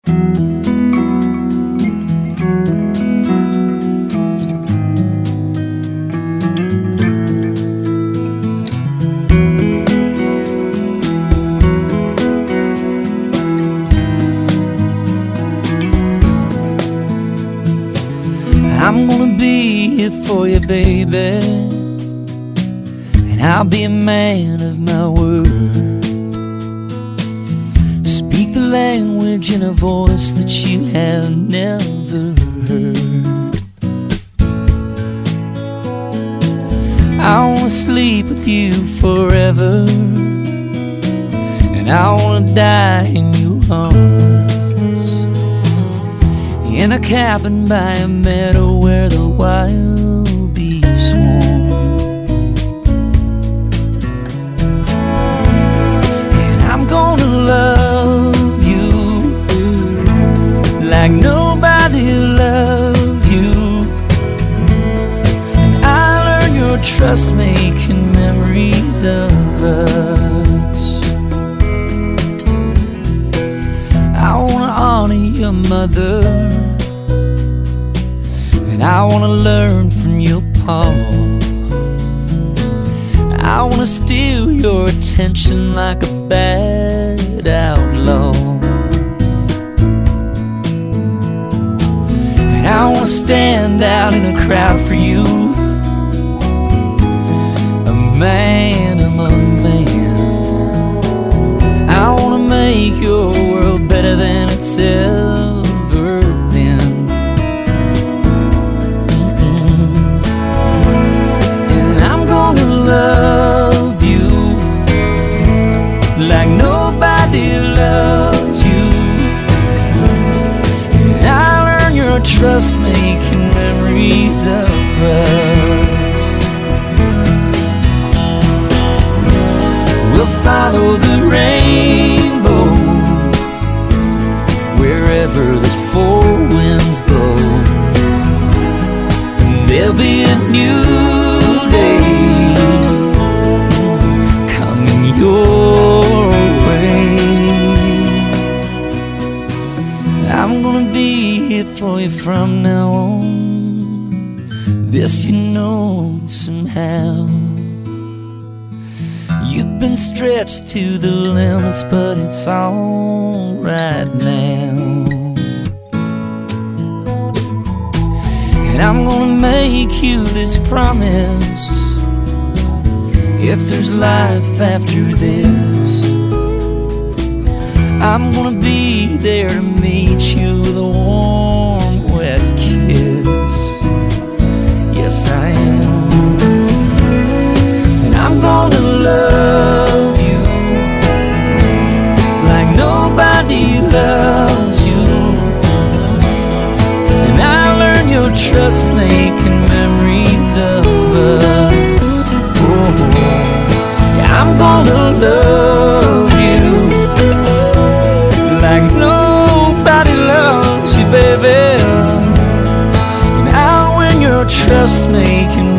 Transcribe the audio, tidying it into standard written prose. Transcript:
I'm gonna be here for you, baby, and I'll be a man of my word. Speak the language in a voice that you have never heard. I wanna sleep with you forever, and I wanna die in your arms, in a cabin by a meadow where the wild bees swarm. And I'm gonna love you like nobody loves you, and I'll earn your trust making memories of us. I wanna honor your mother, and I wanna learn from your pa. I wanna steal your attention like a bad outlaw, and I wanna stand out in a crowd for you, a man among men. I wanna make your world better than it's ever been. Love you like nobody loves you, and I'll earn your trust making memories of us. We'll follow the rainbow wherever the four winds blow, and there'll be a new day your way. I'm gonna be here for you from now on, this you know somehow. You've been stretched to the limits, but it's all right now. And I'm gonna make you this promise: if there's life after this, I'm gonna be there to meet you with a warm, wet kiss. Yes, I am. And I'm gonna love you like nobody loves you, and I'll learn your trust making memories of us. I'm gonna love you like nobody loves you, baby, and I'll win your trust making